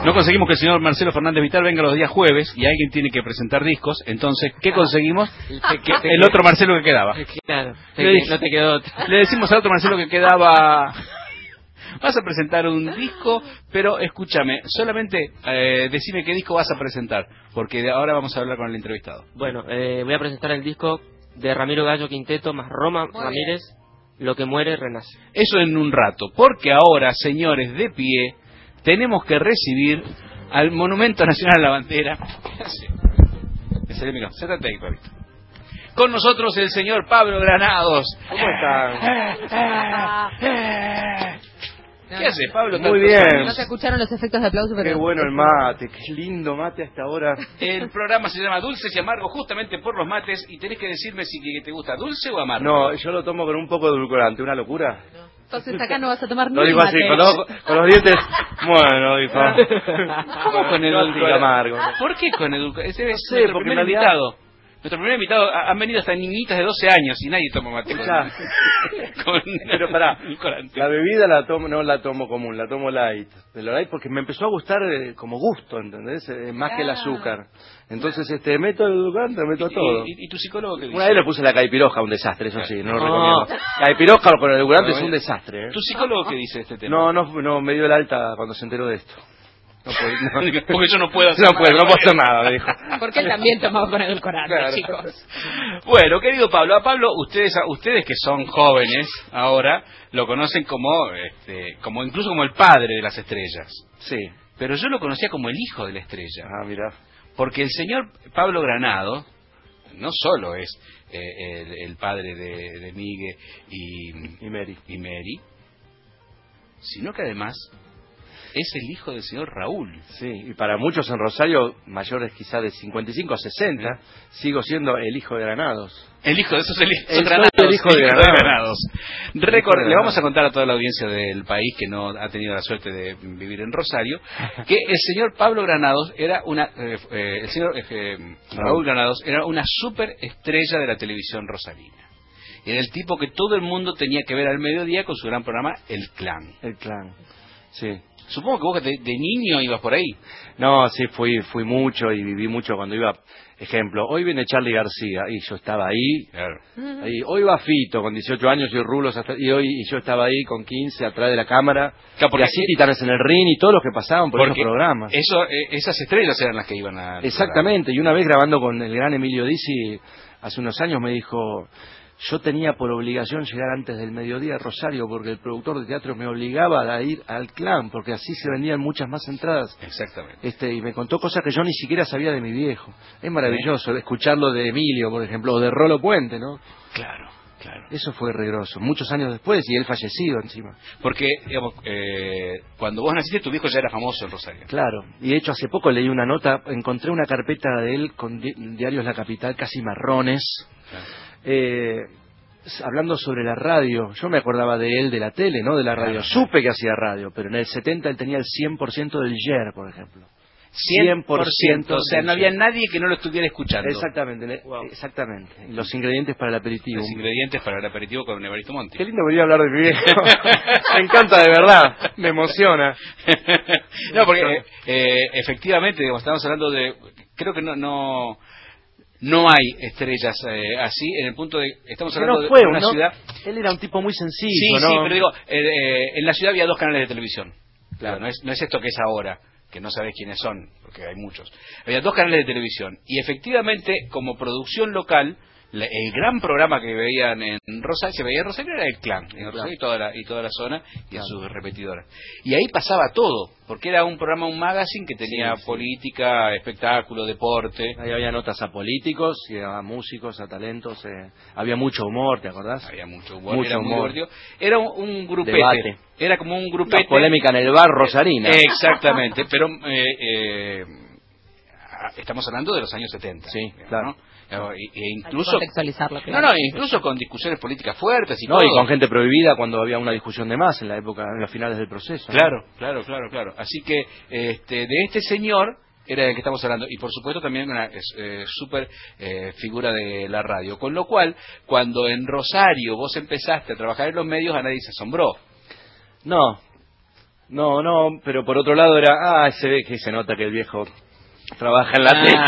No conseguimos que el señor Marcelo Fernández Vital venga los días jueves y alguien tiene que presentar discos. Entonces, ¿qué conseguimos? El otro Marcelo que quedaba. Claro, no te quedó otro. Le decimos al otro Marcelo que quedaba... Vas a presentar un disco, pero escúchame, solamente decime qué disco vas a presentar, porque ahora vamos a hablar con el entrevistado. Bueno, voy a presentar el disco de Ramiro Gallo Quinteto más Roma Ramírez, Lo que muere renace. Eso en un rato, porque ahora, señores, de pie, tenemos que recibir al Monumento Nacional a la Bandera. ¿Qué hace? Me salió el micrófono. Séntate ahí, Pablito. Con nosotros el señor Pablo Granados. ¿Cómo están? ¿Qué hace, Pablo? Muy bien. No se escucharon los efectos de aplauso, pero... Qué bueno el mate, qué lindo mate hasta ahora. El programa se llama Dulces y Amargos justamente por los mates y tenés que decirme si te gusta dulce o amargo. No, yo lo tomo con un poco de edulcorante, una locura. No. Entonces acá no vas a tomar ni Lo digo así, mate. con los dientes. Bueno, hija. ¿Cómo con edulcorante? Amargo. ¿Por qué con edulcorante? Ese es sé, nuestro porque primer en realidad- invitado. Nuestro primer invitado, han venido hasta niñitas de 12 años y nadie toma mate con Pero pará, edulcorante. la bebida no la tomo común, la tomo light. De lo light porque me empezó a gustar como gusto, ¿entendés? Más que el azúcar. Entonces, meto el edulcorante, meto todo. ¿Y tu psicólogo qué dice? Una vez le puse la caipirosca, un desastre, eso sí, no lo recomiendo. Caipirosca con el edulcorante es un desastre. ¿Tu psicólogo qué dice de este tema? No, me dio el alta cuando se enteró de esto. Porque yo no puedo hacer no puedo hacer nada, me dijo. Porque él también tomaba con edulcorante, Claro. chicos. Bueno, querido Pablo, a Pablo, ustedes que son jóvenes ahora, lo conocen como incluso como el padre de las estrellas. Sí. Pero yo lo conocía como el hijo de la estrella. Ah, mira. Porque el señor Pablo Granado no solo es el padre de Miguel Y Mary. sino que además es el hijo del señor Raúl. Sí, y para muchos en Rosario, mayores quizá de 55 o 60, sigo siendo el hijo de Granados. El hijo de esos el hijo de Granados. Le vamos a contar a toda la audiencia del país que no ha tenido la suerte de vivir en Rosario, que el señor Pablo Granados era el señor Raúl Granados era una superestrella de la televisión rosarina. Era el tipo que todo el mundo tenía que ver al mediodía con su gran programa El Clan. El Clan, sí. Supongo que vos de niño ibas por ahí. No, sí, fui mucho y viví mucho cuando iba. Ejemplo, hoy viene Charly García y yo estaba ahí. Claro. Ahí. Hoy va Fito con 18 años y rulos y yo estaba ahí con 15 atrás de la cámara. Claro, y así Titanes en el Ring y todos los que pasaban por esos programas. Esas estrellas eran las que iban a... Exactamente, y una vez grabando con el gran Emilio Dizzi hace unos años me dijo... Yo tenía por obligación llegar antes del mediodía a Rosario porque el productor de teatro me obligaba a ir al Clan porque así se vendían muchas más entradas. Exactamente. Y me contó cosas que yo ni siquiera sabía de mi viejo. Es maravilloso escucharlo de Emilio, por ejemplo, o de Rolo Puente, ¿no? Claro, claro. Eso fue regroso. Muchos años después y él fallecido encima. Porque, digamos, cuando vos naciste tu viejo ya era famoso en Rosario. Claro. Y de hecho hace poco leí una nota, encontré una carpeta de él con diarios La Capital casi marrones. Claro. Hablando sobre la radio, yo me acordaba de él de la tele, no de la radio. Claro. Supe que hacía radio, pero en el 70 él tenía el 100% del YER, por ejemplo. 100%, o sea, no había nadie que no lo estuviera escuchando. Exactamente, wow. Exactamente. Y los ingredientes para el aperitivo. Los ingredientes para el aperitivo con Evaristo Monti. Qué lindo venir a hablar de mi viejo. Me encanta de verdad, me emociona. No, porque efectivamente, digamos, estamos hablando de... Creo que no hay estrellas así, en el punto de... Estamos hablando de una ciudad... Él era un tipo muy sencillo, sí, ¿no? Sí, pero digo, en la ciudad había 2 canales de televisión. Claro. No es esto que es ahora, que no sabés quiénes son, porque hay muchos. Había 2 canales de televisión. Y efectivamente, como producción local, el gran programa que veían en Rosario, se veía en Rosario, era El Clan, en Rosario y toda la zona, y en sus repetidoras. Y ahí pasaba todo, porque era un programa, un magazine que tenía política, espectáculo, deporte. Ahí había notas a políticos, y a músicos, a talentos, había mucho humor, ¿te acordás? Había mucho humor, era muy divertido. Era un grupete. Debate. Era como un grupete. La polémica en el bar rosarina. Exactamente, pero estamos hablando de los años 70. Sí, digamos, claro. ¿no? Incluso incluso con discusiones políticas fuertes y todo. Y con gente prohibida cuando había una discusión de más en la época, en los finales del proceso. Claro, ¿no? claro. Así que de este señor era del que estamos hablando, y por supuesto también una super figura de la radio, con lo cual cuando en Rosario vos empezaste a trabajar en los medios a nadie se asombró. No, No, pero por otro lado era, se ve que se nota que el viejo trabaja en la tele.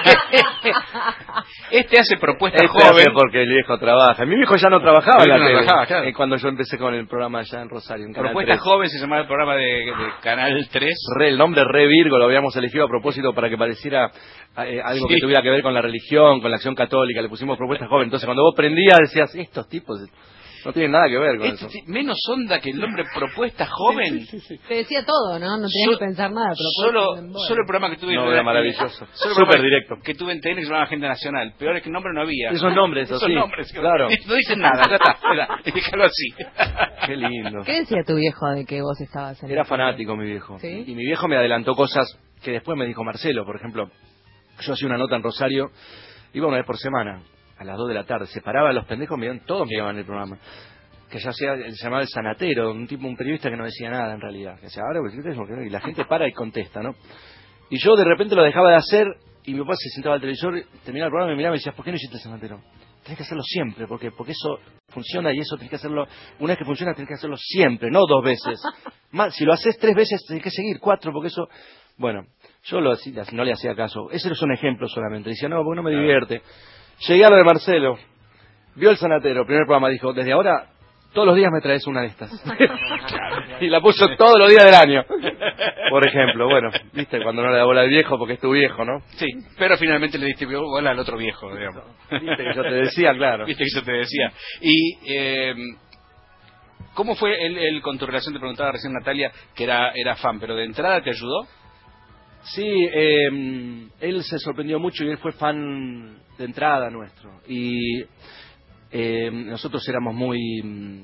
Este hace propuestas joven. Hace porque el viejo trabaja. Mi viejo ya no trabajaba en la tele. Claro. Cuando yo empecé con el programa allá en Rosario. En Propuesta joven se llamaba el programa de Canal 3. El nombre Re Virgo lo habíamos elegido a propósito para que pareciera algo que tuviera que ver con la religión, con la acción católica. Le pusimos propuesta joven. Entonces cuando vos prendías decías, estos tipos no tienen nada que ver con eso. Menos onda que el nombre propuesta joven. Sí. Te decía todo, ¿no? No tenías que pensar nada. Solo el programa que tuve. No, era maravilloso. Súper directo. Que tuve en TN que se llamaba Agenda Nacional. Peor es que el nombre no había. Esos nombres, claro. No dicen nada, ya está. Déjalo así. Qué lindo. ¿Qué decía tu viejo de que vos estabas en Era fanático mi viejo. ¿Sí? Y mi viejo me adelantó cosas que después me dijo Marcelo. Por ejemplo, yo hacía una nota en Rosario, iba una vez por semana, a las 2 de la tarde. Separaba a los pendejos, todos me iban en el programa. Que ya se llamaba El Sanatero, un periodista que no decía nada en realidad. Que decía, ahora y la gente para y contesta, ¿no? Y yo de repente lo dejaba de hacer y mi papá se sentaba al televisor, terminaba el programa y me miraba y me decía, ¿por qué no hiciste El Sanatero? Tenés que hacerlo siempre, porque eso funciona y eso tenés que hacerlo, una vez que funciona tenés que hacerlo siempre, no 2 veces. Si lo haces 3 veces tenés que seguir 4, porque eso... Bueno, yo no le hacía caso. Ese es un ejemplo solamente. Decía, no, porque no me divierte. Llegué a lo de Marcelo, vio El Sanatero, primer programa, dijo, desde ahora... Todos los días me traes una de estas. Y la puso todos los días del año. Por ejemplo, bueno, viste, cuando no le da bola al viejo porque es tu viejo, ¿no? Sí, pero finalmente le diste bola al otro viejo, digamos. Viste que yo te decía, claro. Viste que yo te decía. Y, ¿cómo fue él con tu relación? Te preguntaba recién Natalia, que era fan, pero de entrada te ayudó. Sí, él se sorprendió mucho y él fue fan de entrada nuestro. Y... nosotros éramos muy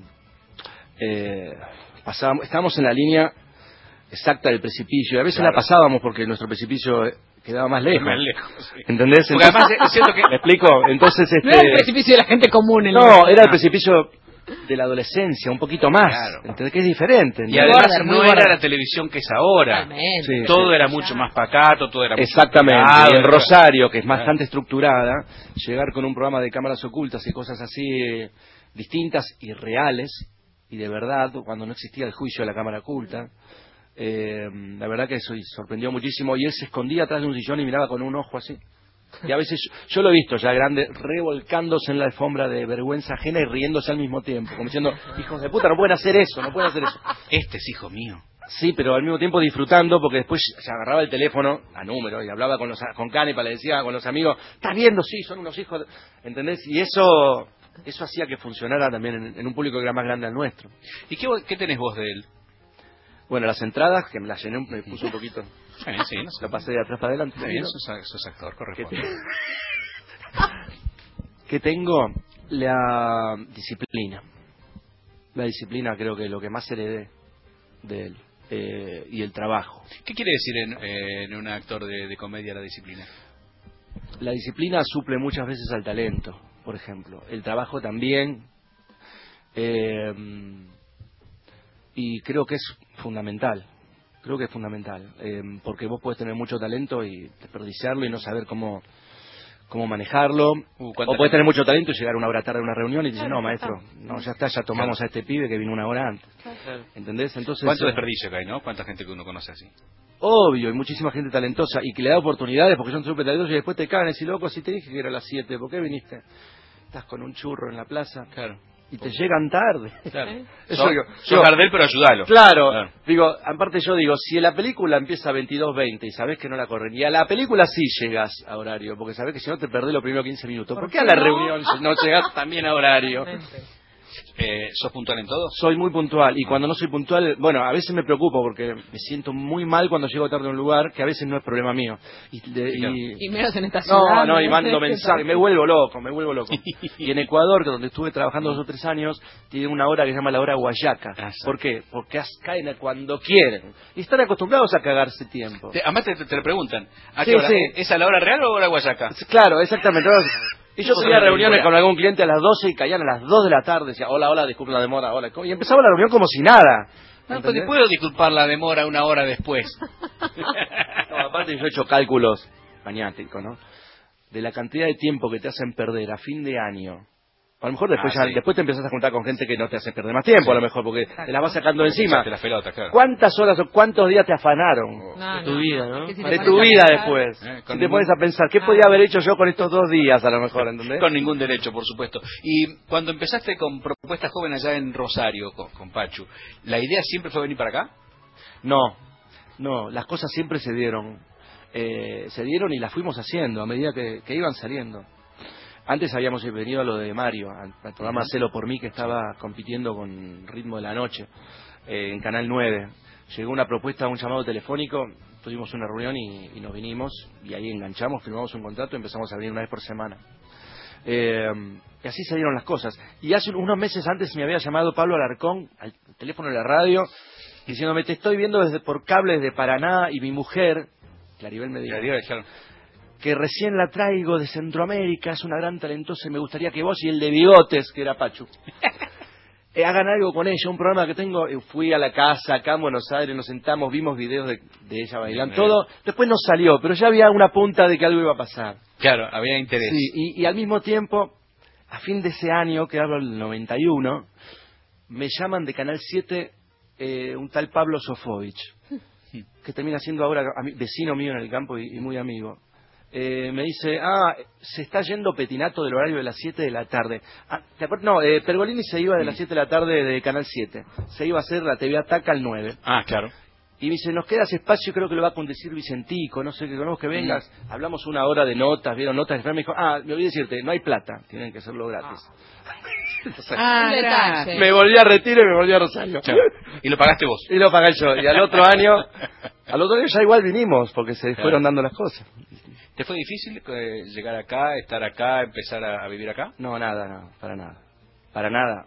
estábamos en la línea exacta del precipicio y a veces la pasábamos porque nuestro precipicio quedaba más lejos, sí. ¿Entendés? Porque entonces, además es cierto que ¿me explico? Entonces No era el precipicio de la gente común. Era el precipicio de la adolescencia, un poquito más, claro. ¿Entendés? Que es diferente, ¿entendés? Y además muy no border. era la televisión que es ahora. Sí, todo era mucho más pacato, todo era exactamente. mucho Y en Rosario, que es bastante estructurada, llegar con un programa de cámaras ocultas y cosas así distintas y reales y de verdad, cuando no existía el juicio de la cámara oculta, la verdad que eso sorprendió muchísimo. Y él se escondía atrás de un sillón y miraba con un ojo así. Y a veces yo lo he visto ya grande, revolcándose en la alfombra de vergüenza ajena y riéndose al mismo tiempo, como diciendo, hijos de puta, no pueden hacer eso, no pueden hacer eso. Este es hijo mío. Sí, pero al mismo tiempo disfrutando, porque después se agarraba el teléfono a número y hablaba con Canepa, le decía con los amigos, ¿estás viendo? Sí, son unos hijos, ¿entendés? Y eso hacía que funcionara también en un público que era más grande al nuestro. ¿Y qué tenés vos de él? Bueno, las entradas, que me las llené, me puse un poquito, Sí, no sé. la pasé de atrás para adelante. Bien, sos actor, correcto. ¿Qué tengo? La disciplina. La disciplina creo que es lo que más heredé de él. Y el trabajo. ¿Qué quiere decir en un actor de comedia la disciplina? La disciplina suple muchas veces al talento, por ejemplo. El trabajo también. Y creo que es fundamental. Creo que es fundamental. Porque vos podés tener mucho talento y desperdiciarlo y no saber cómo manejarlo. O podés tener mucho talento y llegar una hora tarde a una reunión y decir, no, maestro, no, ya está, ya tomamos a este pibe que vino una hora antes. ¿Entendés? Entonces, ¿cuánto desperdicio que hay, no? ¿Cuánta gente que uno conoce así? Obvio, hay muchísima gente talentosa y que le da oportunidades porque son súper talentosos y después te cagan y decís, loco, si te dije que era a las 7, ¿por qué viniste? Estás con un churro en la plaza. Claro. Y te llegan tarde. Claro. Yo Gardel, pero ayúdalo. Claro. Digo, aparte yo digo, si la película empieza a 22:20 y sabés que no la corren, y a la película sí llegas a horario, porque sabés que si no te perdés los primeros 15 minutos. ¿Por qué a la reunión no llegas también a horario? ¿Sos puntual en todo? Soy muy puntual, y cuando no soy puntual, bueno, a veces me preocupo porque me siento muy mal cuando llego tarde a un lugar, que a veces no es problema mío. Y menos en esta ciudad. No, y mando mensajes, me vuelvo loco. Y en Ecuador, que donde estuve trabajando 2 o 3 años, tiene una hora que se llama la hora Guayaca. ¿Por qué? Porque caen cuando quieren. Y están acostumbrados a cagarse tiempo. Además te lo preguntan, ¿a Sí, qué hora? sí. ¿Es a la hora real o a la hora Guayaca? Claro, exactamente. Y yo tenía reuniones con algún cliente a las 12 y caían a las 2 de la tarde. Decía, hola, disculpen la demora, hola. Y empezaba la reunión como si nada. No, pero te puedo disculpar la demora una hora después. No, aparte yo he hecho cálculos maniáticos, ¿no? De la cantidad de tiempo que te hacen perder a fin de año A lo mejor después sí. después te empezás a juntar con gente que no te hace perder más tiempo, Sí. a lo mejor, porque te la vas sacando de encima. La pelota, claro. ¿Cuántas horas o cuántos días te afanaron? De tu vida, ¿no? De tu vida después. Si te pones a pensar, ¿qué podía haber hecho yo con estos 2 días, a lo mejor, ¿entendés? Con ningún derecho, por supuesto. Y cuando empezaste con Propuesta Joven allá en Rosario, con Pachu, ¿la idea siempre fue venir para acá? No, las cosas siempre se dieron. Se dieron y las fuimos haciendo a medida que iban saliendo. Antes habíamos venido a lo de Mario, al programa Hacelo por mí, que estaba compitiendo con Ritmo de la Noche, en Canal 9. Llegó una propuesta, un llamado telefónico, tuvimos una reunión y nos vinimos, y ahí enganchamos, firmamos un contrato y empezamos a venir una vez por semana. Y así se dieron las cosas. Y hace unos meses antes me había llamado Pablo Alarcón, al teléfono de la radio, diciéndome, te estoy viendo por cable desde Paraná, y mi mujer, Claribel me dijo, que recién la traigo de Centroamérica, es una gran talentosa y me gustaría que vos y el de bigotes, que era Pachu, hagan algo con ella, un programa que tengo. Fui a la casa acá en Buenos Aires, nos sentamos, vimos videos de ella bailando, todo. Después no salió, pero ya había una punta de que algo iba a pasar. Claro, había interés. Sí, y al mismo tiempo, a fin de ese año, que hablo del 91, me llaman de Canal 7 un tal Pablo Sofovich, que termina siendo ahora vecino mío en el campo y muy amigo. Me dice, se está yendo Petinato del horario de las 7 de la tarde. Pergolini se iba de las 7 de la tarde de Canal 7. Se iba a hacer la TV Ataca al 9. Claro. Y me dice, nos queda ese espacio, creo que lo va a conducir Vicentico, no sé, que conozco que vengas. Hablamos una hora de notas, vieron notas. Me dijo, me olvidé decirte, no hay plata, tienen que hacerlo gratis. Entonces, me volví a Retiro y me volví a Rosario. ¿Y lo pagaste vos? Y lo pagué yo. Y al otro año ya igual vinimos, porque se fueron dando las cosas. ¿Te fue difícil llegar acá, estar acá, empezar a vivir acá? No, para nada.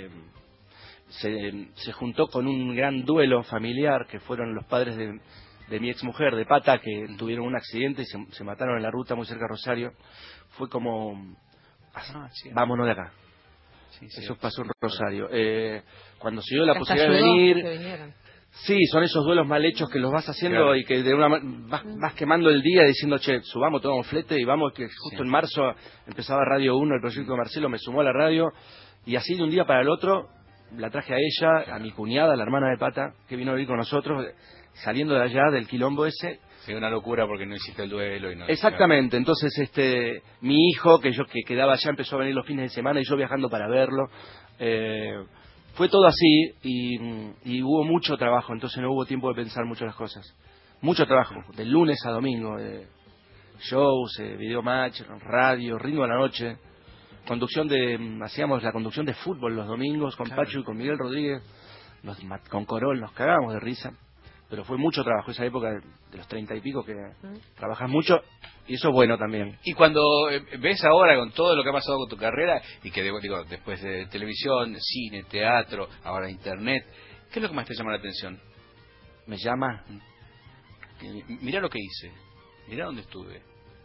Se juntó con un gran duelo familiar, que fueron los padres de mi exmujer, de Pata, que tuvieron un accidente y se mataron en la ruta muy cerca de Rosario. Fue como, vámonos de acá. Sí, eso pasó en Rosario. Cuando se dio la posibilidad de venir... Sí, son esos duelos mal hechos que los vas haciendo, claro, y que de vas quemando el día diciendo, subamos, tomamos flete y vamos, que justo en marzo empezaba Radio 1, el proyecto de Marcelo me sumó a la radio, y así de un día para el otro la traje a ella, a mi cuñada, la hermana de Pata, que vino a vivir con nosotros, saliendo de allá del quilombo ese. Sí, una locura porque no hiciste el duelo. Exactamente, entonces mi hijo, que quedaba allá, empezó a venir los fines de semana y yo viajando para verlo. Fue todo así y hubo mucho trabajo, entonces no hubo tiempo de pensar mucho las cosas. Mucho trabajo, de lunes a domingo, shows, video match, radio, Ritmo de la Noche, hacíamos la conducción de fútbol los domingos con Pachu y con Miguel Rodríguez, con Corol, nos cagábamos de risa, pero fue mucho trabajo, esa época de los 30 y pico que trabajas mucho, y eso es bueno también. Y cuando ves ahora con todo lo que ha pasado con tu carrera, y que después de televisión, cine, teatro, ahora internet, ¿qué es lo que más te llama la atención? ¿Me llama? Mirá lo que hice, mirá dónde estuve.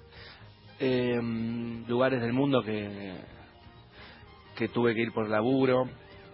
Lugares del mundo que tuve que ir por laburo,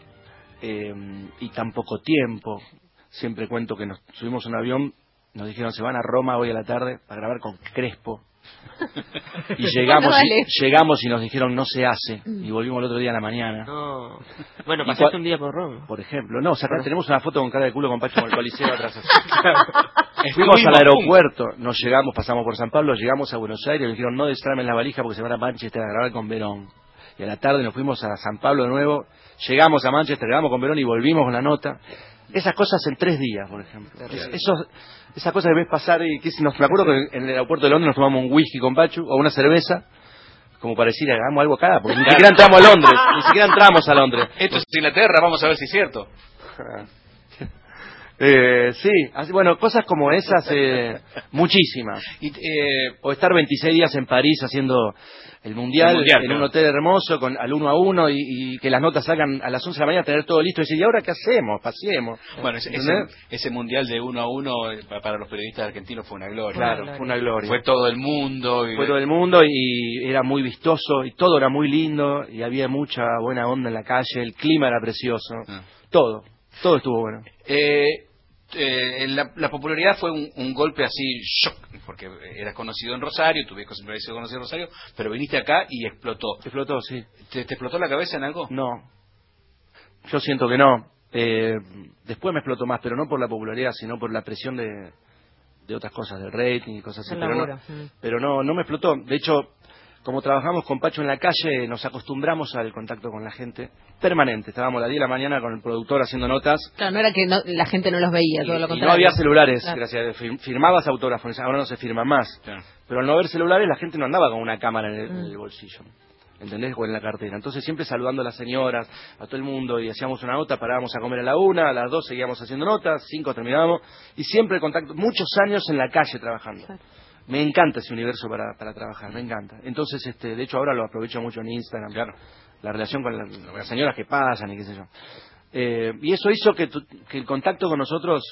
y tan poco tiempo. Siempre cuento que nos subimos a un avión, nos dijeron se van a Roma hoy a la tarde para grabar con Crespo. Y llegamos y nos dijeron no se hace, y volvimos el otro día a la mañana. No. Bueno, pasaste un día por Roma. Por ejemplo, tenemos una foto con cara de culo con Pacho con el Coliseo atrás. Fuimos al aeropuerto, pasamos por San Pablo, llegamos a Buenos Aires, nos dijeron no destramen la valija porque se van a Manchester a grabar con Verón. Y a la tarde nos fuimos a San Pablo de nuevo, llegamos a Manchester, grabamos con Verón y volvimos con la nota. Esas cosas en 3 días, por ejemplo. Esas cosas que ves pasar y me acuerdo que en el aeropuerto de Londres nos tomamos un whisky con Pachu o una cerveza, como para decir, hagamos algo acá, porque ni siquiera entramos a Londres. Esto es Inglaterra, vamos a ver si es cierto. Sí, bueno, cosas como esas, muchísimas. O estar 26 días en París haciendo el mundial en un hotel hermoso, al 1-1, y que las notas salgan a las 11 de la mañana, tener todo listo y decir, ¿y ahora qué hacemos? Paseemos. Bueno, ese mundial de 1-1 para los periodistas argentinos fue una gloria. Claro, fue una gloria. Fue todo el mundo. Fue todo el mundo y era muy vistoso y todo era muy lindo y había mucha buena onda en la calle, el clima era precioso. Todo estuvo bueno. La popularidad fue un golpe así, shock, porque eras conocido en Rosario, tu viejo siempre había sido conocido en Rosario, pero viniste acá y explotó. Explotó, sí. ¿Te explotó la cabeza en algo? No, yo siento que no. Después me explotó más, pero no por la popularidad, sino por la presión de otras cosas, del rating y cosas así. Pero no me explotó. De hecho, como trabajamos con Pacho en la calle, nos acostumbramos al contacto con la gente permanente. Estábamos a las 10 de la mañana con el productor haciendo notas. Claro, no era que la gente no los veía, todo lo contrario. Y no había celulares, claro. Gracias a Dios. Firmabas autógrafos, ahora no se firma más. Claro. Pero al no haber celulares, la gente no andaba con una cámara en el bolsillo. ¿Entendés? O en la cartera. Entonces siempre saludando a las señoras, a todo el mundo, y hacíamos una nota, parábamos a comer a la 1, a las 2 seguíamos haciendo notas, 5 terminábamos, y siempre el contacto, muchos años en la calle trabajando. Claro. Me encanta ese universo para trabajar, me encanta. Entonces, de hecho ahora lo aprovecho mucho en Instagram, claro, la relación con las señoras que pasan y qué sé yo. Y eso hizo que el contacto con nosotros,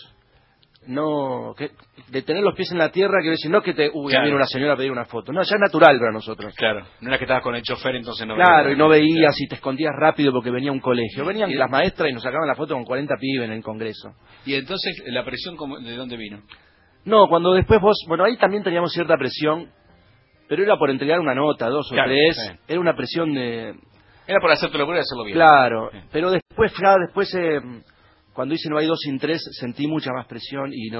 de tener los pies en la tierra, que decir, no que claro, viene una señora a pedir una foto, no, ya es natural para nosotros. Claro, no era que estabas con el chofer, entonces no claro, veías. Y no veías, y te escondías rápido porque venía un colegio. Venían las maestras y nos sacaban la foto con 40 pibes en el congreso. Y entonces, ¿la presión de dónde vino? No, cuando después ahí también teníamos cierta presión, pero era por entregar una nota, 2 o 3, era una presión de... Era por hacerte locura y hacerlo bien. Claro, pero después, cuando hice No hay 2 sin 3, sentí mucha más presión y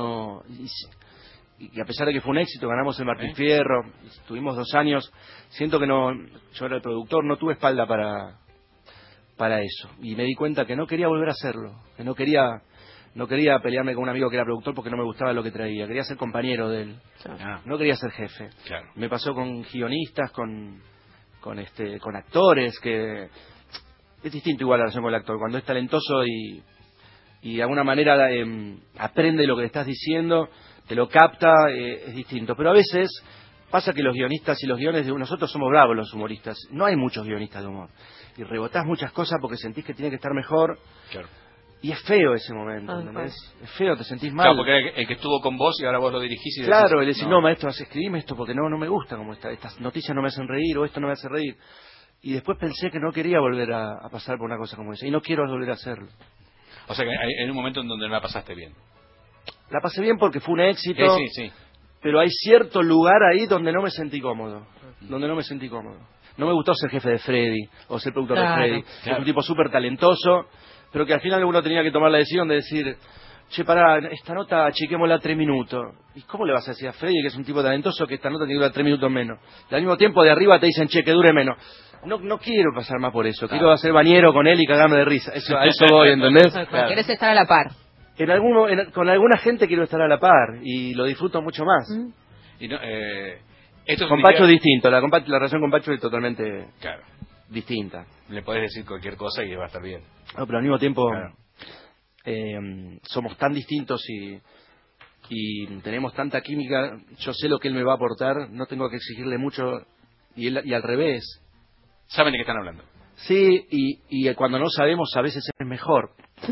a pesar de que fue un éxito, ganamos el Martín Fierro, estuvimos 2 años, siento que yo era el productor, no tuve espalda para eso, y me di cuenta que no quería volver a hacerlo, que no quería pelearme con un amigo que era productor porque no me gustaba lo que traía, quería ser compañero de él, no quería ser jefe. Claro. Me pasó con guionistas, con actores, que es distinto igual la relación con el actor, cuando es talentoso y de alguna manera aprende lo que le estás diciendo, te lo capta, es distinto, pero a veces pasa que los guionistas y los guiones de nosotros somos bravos los humoristas, no hay muchos guionistas de humor, y rebotás muchas cosas porque sentís que tiene que estar mejor. Claro. Y es feo ese momento, ¿entendés? Es feo, te sentís mal. Claro, porque el que estuvo con vos y ahora vos lo dirigís y claro, decís, y decís, no, maestro, escribime esto porque no me gusta como estas noticias no me hacen reír o esto no me hace reír. Y después pensé que no quería volver a pasar por una cosa como esa y no quiero volver a hacerlo. O sea que hay un momento en donde no la pasaste bien. La pasé bien porque fue un éxito, sí. Pero hay cierto lugar ahí donde no me sentí cómodo. No me gustó ser jefe de Freddy o ser productor de Freddy. Claro. Es un tipo súper talentoso, pero que al final uno tenía que tomar la decisión de decir, che, pará, esta nota achiquémosla 3 minutos. ¿Y cómo le vas a decir a Freddy, que es un tipo talentoso, que esta nota tiene que durar 3 minutos menos? Y al mismo tiempo de arriba te dicen, che, que dure menos. No quiero pasar más por eso, quiero hacer bañero con él y cagarme de risa. A eso voy, ¿entendés? Claro. Querés estar a la par. Con alguna gente quiero estar a la par y lo disfruto mucho más. Y con Pacho es distinto, la relación con Pacho es totalmente distinta. Le podés decir cualquier cosa y va a estar bien. No, pero al mismo tiempo somos tan distintos y tenemos tanta química. Yo sé lo que él me va a aportar, no tengo que exigirle mucho y al revés. ¿Saben de qué están hablando? Sí, y cuando no sabemos a veces es mejor.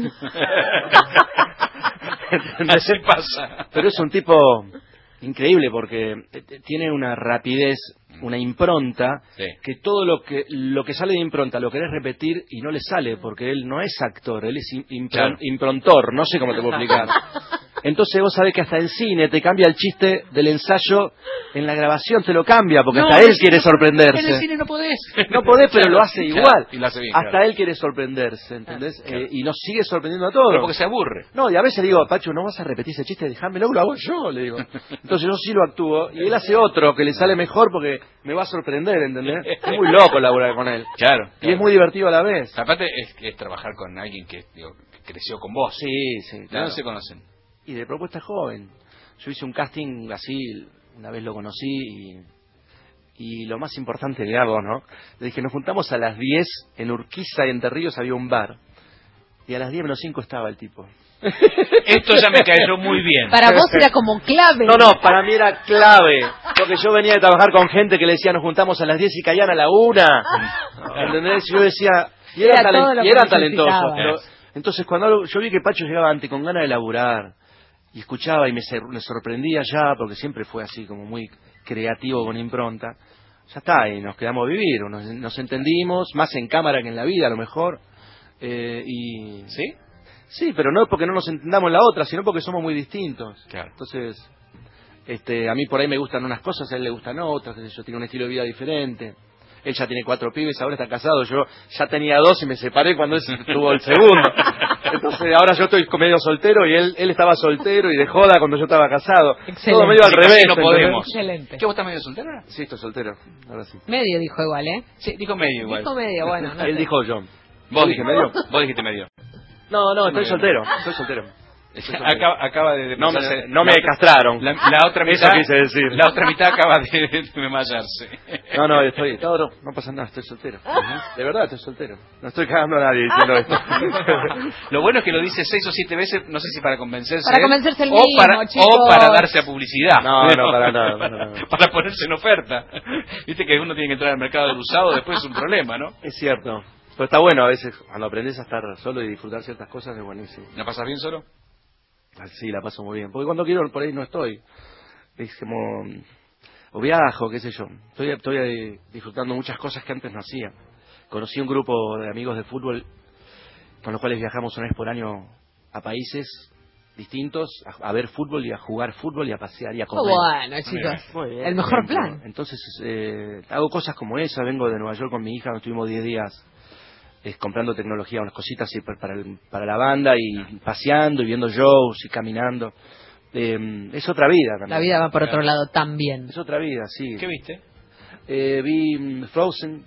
Así pasa. Pero es un tipo increíble porque tiene una rapidez, una impronta, que todo lo que sale de impronta lo querés repetir y no le sale porque él no es actor, él es improntor, no sé cómo te puedo explicar. Entonces vos sabés que hasta en cine te cambia el chiste del ensayo, en la grabación te lo cambia, porque hasta él quiere sorprenderse. En el cine no podés. No podés, pero lo hace igual. Y lo hace bien, hasta él quiere sorprenderse, ¿entendés? Y nos sigue sorprendiendo a todos. Pero porque se aburre. No, y a veces le digo, Pacho, no vas a repetir ese chiste, déjamelo, lo hago yo, le digo. Entonces yo sí lo actúo, y él hace otro que le sale mejor porque me va a sorprender, ¿entendés? Es muy loco laburar con él. Claro. Y es muy divertido a la vez. Aparte es trabajar con alguien que creció con vos. Sí, claro. ¿Dónde se conocen? Y de propuesta joven. Yo hice un casting así, una vez lo conocí y lo más importante le hago, ¿no? Le dije, nos juntamos a las 10 en Urquiza y Entre Ríos había un bar. Y a las 10 menos 5 estaba el tipo. Esto ya me cayó muy bien. Para vos era como clave. No, para mí era clave. Porque yo venía de trabajar con gente que le decía, nos juntamos a las 10 y caían a la 1. ¿Entendés? Yo decía, y era talentoso. Pero, entonces cuando yo vi que Pacho llegaba antes con ganas de laburar, y escuchaba y me sorprendía ya, porque siempre fue así como muy creativo con impronta, ya está, y nos quedamos a vivir, nos entendimos, más en cámara que en la vida a lo mejor, ¿Sí? Sí, pero no es porque no nos entendamos la otra, sino porque somos muy distintos. Claro. Entonces, a mí por ahí me gustan unas cosas, a él le gustan otras, qué sé yo, tiene un estilo de vida diferente. Él ya tiene 4 pibes, ahora está casado. Yo ya tenía 2 y me separé cuando él tuvo el segundo. Entonces ahora yo estoy medio soltero y él estaba soltero y de joda cuando yo estaba casado. Excelente. Todo medio al Sí, revés. no podemos. Excelente. ¿Qué, vos estás medio soltera? Sí, estoy soltero. Ahora sí. Medio dijo igual, ¿eh? Sí, dijo medio igual. Dijo medio, bueno. No Él sé. dijo yo. ¿Vos dije medio? Vos dijiste medio. No, estoy soltero. Estoy soltero. Acaba de No pasarse- me la otra- castraron. La otra Eso mitad, quise decir. La otra mitad acaba de desmayarse. No, no pasa nada, estoy soltero. De verdad estoy soltero. No estoy cagando a nadie diciendo esto. Lo bueno es que lo dice 6 o 7 veces, no sé si para convencerse. Para él, convencerse él o mismo, para, chicos. o para darse a publicidad. No, para nada. Para ponerse en oferta. Viste que uno tiene que entrar al mercado del usado, después es un problema, ¿no? Es cierto. Pero está bueno a veces, cuando aprendes a estar solo y disfrutar ciertas cosas, es buenísimo. ¿La pasas bien solo? Sí, la paso muy bien. Porque cuando quiero, por ahí no estoy. Es como... O viajo, qué sé yo. Estoy disfrutando muchas cosas que antes no hacía. Conocí un grupo de amigos de fútbol con los cuales viajamos una vez por año a países distintos, a ver fútbol y a jugar fútbol y a pasear y a comer. Bueno, chicos. Muy bien. El mejor plan. Entonces, hago cosas como esa. Vengo de Nueva York con mi hija, nos estuvimos 10 días comprando tecnología, unas cositas así para la banda y paseando y viendo shows y caminando. Es otra vida también. La vida va por otro lado también. Es otra vida, sí. ¿Qué viste? Vi Frozen.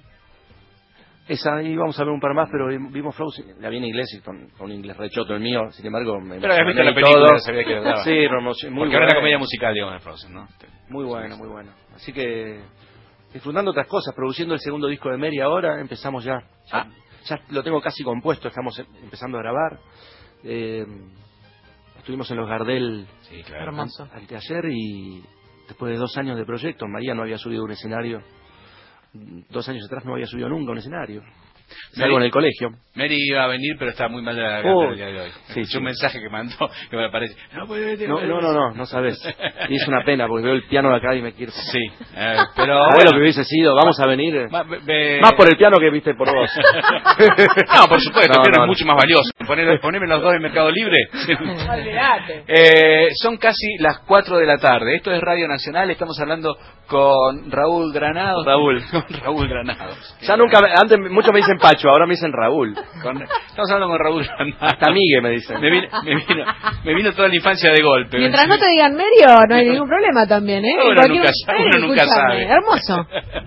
Esa, y vamos a ver un par más, pero vimos Frozen. La vi en inglés y con un inglés rechoto el mío. Sin embargo, me Pero habías visto la emocioné y película, todo. sabía que lo daba. Sí, muy Porque ahora es la buena. comedia musical, digamos, de Frozen, ¿no? Muy bueno, muy bueno. Así que disfrutando otras cosas, produciendo el segundo disco de Mary ahora, empezamos ya. Ya lo tengo casi compuesto, estamos empezando a grabar. Estuvimos en los Gardel Sí, claro. Hermoso. anteayer y después de 2 años de proyecto, María no había subido un escenario. 2 años atrás no había subido nunca un escenario. Salvo en el colegio. Mary iba a venir, pero está muy mal de la garganta el día de hoy. Sí, Escuché un mensaje que mandó que me parece. No sabes. Y es una pena porque veo el piano de acá y me quiero. Sí, pero. A ver lo que hubiese sido, vamos a venir. Más por el piano que viste por vos. No, por supuesto, No, el piano no. es mucho más valioso. Poneme los dos en Mercado Libre. Olvídate. Son casi las 4 de la tarde. Esto es Radio Nacional. Estamos hablando con Raúl Granados. Con Raúl Granados. Ya nunca, antes muchos me dicen Pacho, ahora me dicen Raúl. Estamos hablando con Raúl Granados. Hasta Migue me dicen. Me vino toda la infancia de golpe. Mientras no te digan medio, no hay ningún problema también, ¿eh? Uno En nunca sabe, uno nunca escúchame, sabe. Hermoso.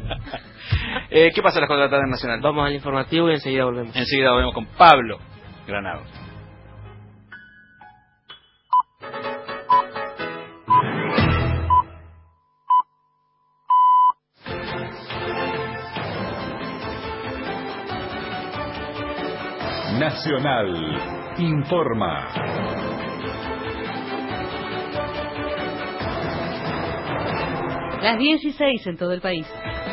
¿Qué pasa a las 4 de la tarde en Nacional? Vamos al informativo y enseguida volvemos. Enseguida volvemos con Pablo Granados. Nacional informa. Las 16 en todo el país.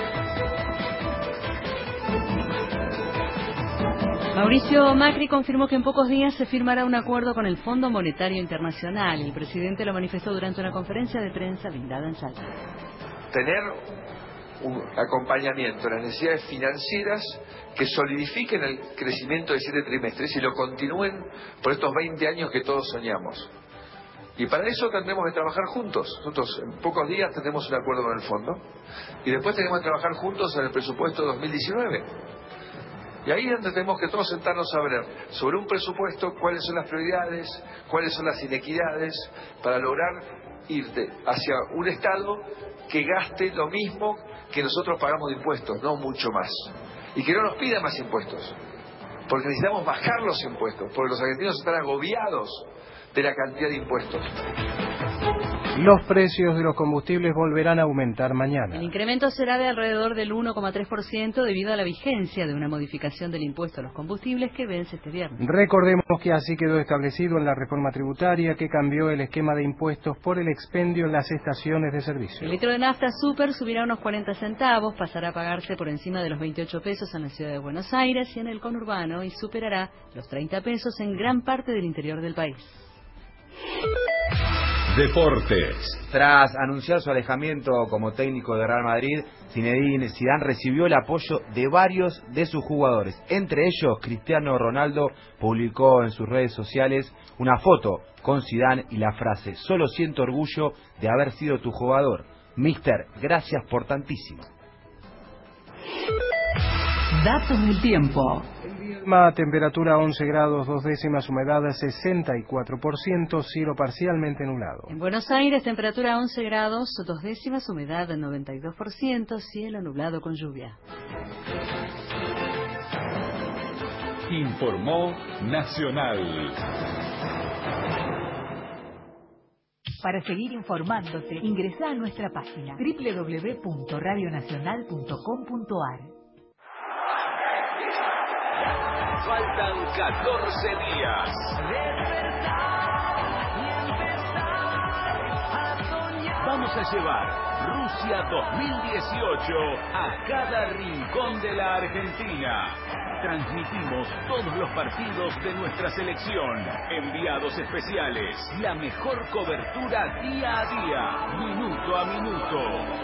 Mauricio Macri confirmó que en pocos días se firmará un acuerdo con el Fondo Monetario Internacional. El presidente lo manifestó durante una conferencia de prensa brindada en Salta. Tener un acompañamiento en las necesidades financieras que solidifiquen el crecimiento de 7 trimestres y lo continúen por estos 20 años que todos soñamos. Y para eso tendremos que trabajar juntos. Nosotros en pocos días tendremos un acuerdo con el fondo y después tenemos que trabajar juntos en el presupuesto 2019. Y ahí es donde tenemos que todos sentarnos a ver sobre un presupuesto cuáles son las prioridades, cuáles son las inequidades para lograr ir hacia un Estado que gaste lo mismo que nosotros pagamos de impuestos, no mucho más. Y que no nos pida más impuestos. Porque necesitamos bajar los impuestos, porque los argentinos están agobiados de la cantidad de impuestos. Los precios de los combustibles volverán a aumentar El mañana. incremento será de alrededor del 1,3% debido a la vigencia de una modificación del impuesto a los combustibles que vence este viernes. Recordemos que así quedó establecido en la reforma tributaria que cambió el esquema de impuestos por el expendio en las estaciones de servicio. El litro de nafta super subirá unos 40 centavos, pasará a pagarse por encima de los 28 pesos en la ciudad de Buenos Aires y en el conurbano y superará los 30 pesos en gran parte del interior del país. deportes. Tras anunciar su alejamiento como técnico de Real Madrid, Zinedine Zidane recibió el apoyo de varios de sus jugadores. Entre ellos, Cristiano Ronaldo publicó en sus redes sociales una foto con Zidane y la frase: "Solo siento orgullo de haber sido tu jugador. Mister, gracias por tantísimo". Datos del tiempo. Temperatura 11 grados 2 décimas, humedad 64%, cielo parcialmente nublado. En Buenos Aires, temperatura 11 grados 2 décimas, humedad 92%, cielo nublado con lluvia. Informó Nacional. Para seguir informándote, ingresa a nuestra página www.radionacional.com.ar. Faltan 14 días. Vamos a llevar Rusia 2018 a cada rincón de la Argentina. Transmitimos todos los partidos de nuestra selección. Enviados especiales. La mejor cobertura día a día, minuto a minuto.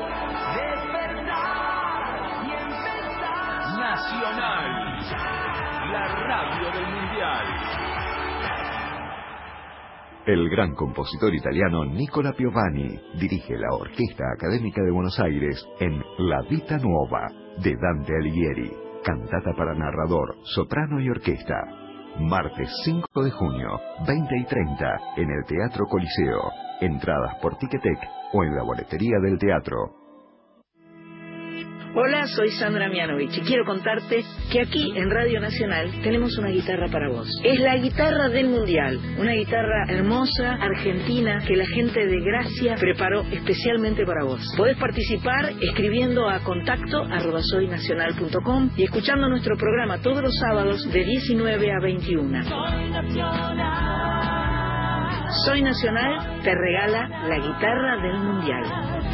Nacional, la radio del Mundial. El gran compositor italiano Nicola Piovani dirige la Orquesta Académica de Buenos Aires en La Vita Nuova de Dante Alighieri, cantata para narrador, soprano y orquesta. Martes 5 de junio, 20:30, en el Teatro Coliseo. Entradas por Ticketek o en la boletería del teatro. Hola, soy Sandra Mianovich y quiero contarte que aquí en Radio Nacional tenemos una guitarra para vos. Es la guitarra del Mundial, una guitarra hermosa, argentina, que la gente de Gracia preparó especialmente para vos. Podés participar escribiendo a contacto@soynacional.com y escuchando nuestro programa todos los sábados de 19 a 21. Soy Nacional te regala la guitarra del Mundial.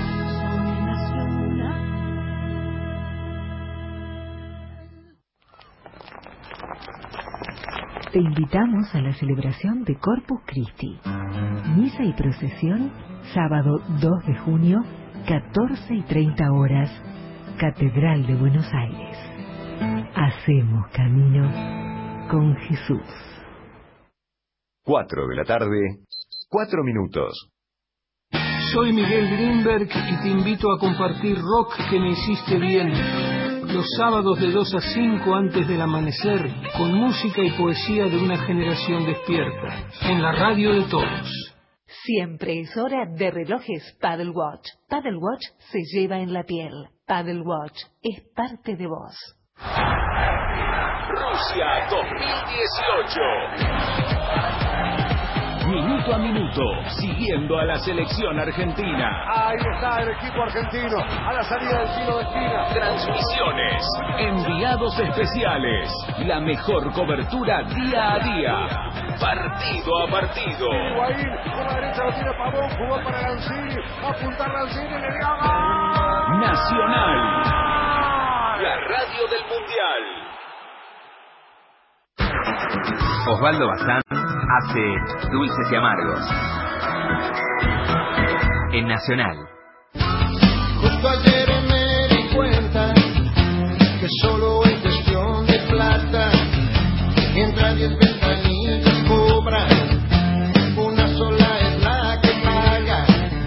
Te invitamos a la celebración de Corpus Christi. Misa y procesión, sábado 2 de junio, 14:30 horas, Catedral de Buenos Aires. Hacemos camino con Jesús. 4 de la tarde, 4 minutos. Soy Miguel Greenberg y te invito a compartir rock que me hiciste bien. Los sábados de 2 a 5 antes del amanecer, con música y poesía de una generación despierta, en la radio de todos. Siempre es hora de relojes Paddle Watch. Paddle Watch se lleva en la piel. Paddle Watch es parte de vos. Rusia 2018. Minuto a minuto, siguiendo a la selección argentina. Ahí está el equipo argentino, a la salida del tiro de esquina. Transmisiones, enviados especiales, la mejor cobertura día a día, partido a partido. Higuaín, por la derecha lo tiene Pavón, jugó para Lanzini, apuntar Lanzini, le dio gol. Nacional, la radio del Mundial. Osvaldo Bazán hace Dulces y Amargos en Nacional. Justo ayer me di cuenta que solo es cuestión de plata. Entra 10 ventanillas, cobra, una sola es la que paga.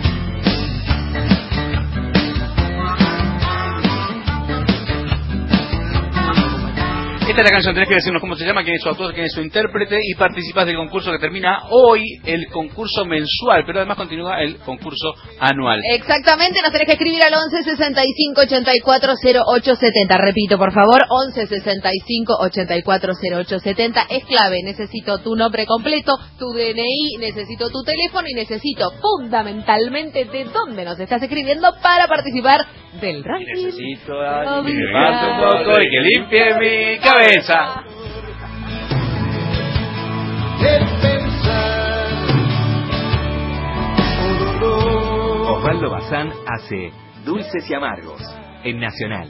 Esta es la canción, tenés que decirnos cómo se llama, quién es su autor, quién es su intérprete y participas del concurso que termina hoy, el concurso mensual, pero además continúa el concurso anual. Exactamente, nos tenés que escribir al 11 65 84 08 70. Repito, por favor, 11 65 84 08 70. Es clave, necesito tu nombre completo, tu DNI, necesito tu teléfono y necesito fundamentalmente de dónde nos estás escribiendo para participar del ranking. Necesito a alguien que me pase un poco y que limpie mi cabeza. Osvaldo Bazán hace Dulces y Amargos en Nacional.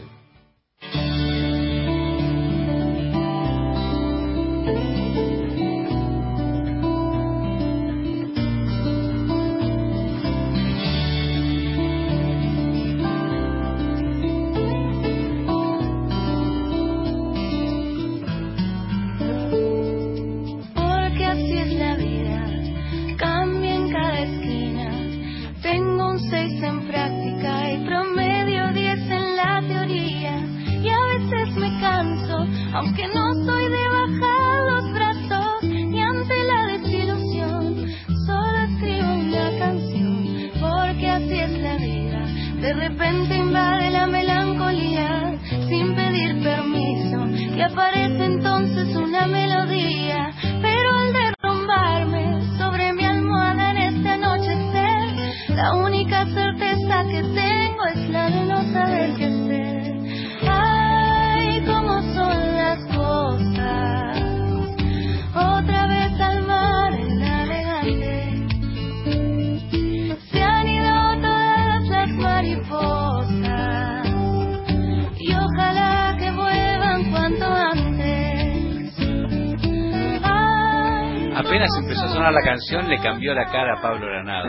Apenas empezó a sonar la canción, le cambió la cara a Pablo Granado.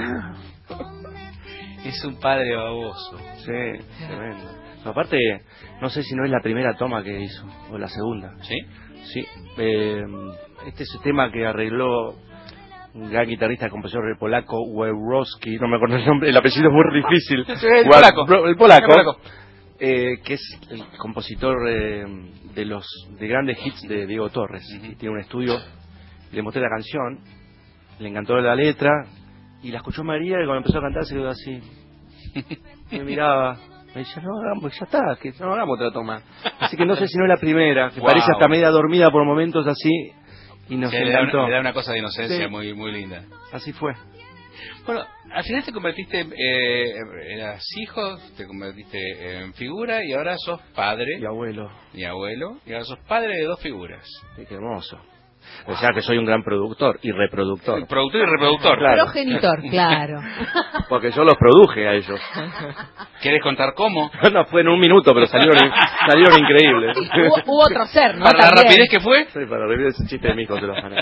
Es un padre baboso. Sí, tremendo. Aparte, no sé si no es la primera toma que hizo, o la segunda. ¿Sí? Sí. Este es el tema que arregló un gran guitarrista, compositor polaco, Wejrowski, no me acuerdo el nombre, el apellido es muy difícil. El polaco. El polaco. Que es el compositor de grandes hits de Diego Torres. Y tiene un estudio, le mostré la canción, le encantó la letra, y la escuchó María, y cuando empezó a cantar se quedó así. Me miraba, me decía, no hagamos, ya está, que no hagamos otra toma. Así que no sé si no es la primera, que parece hasta media dormida por momentos así, y nos encantó. Le da una cosa de inocencia, sí, muy, muy linda. Así fue. Bueno, al final te convertiste, eras hijo, te convertiste en figura, y ahora sos padre. Y abuelo. Y ahora sos padre de 2 figuras. Sí, qué hermoso. O sea que soy un gran productor y reproductor. Productor y reproductor. Claro. Progenitor, claro. Porque yo los produje a ellos. ¿Querés contar cómo? No, fue en un minuto, pero salieron increíbles. Hubo otro ser, ¿no? ¿Para la rapidez que fue? Sí, para la rapidez, ese chiste de mi hijo se lo gané.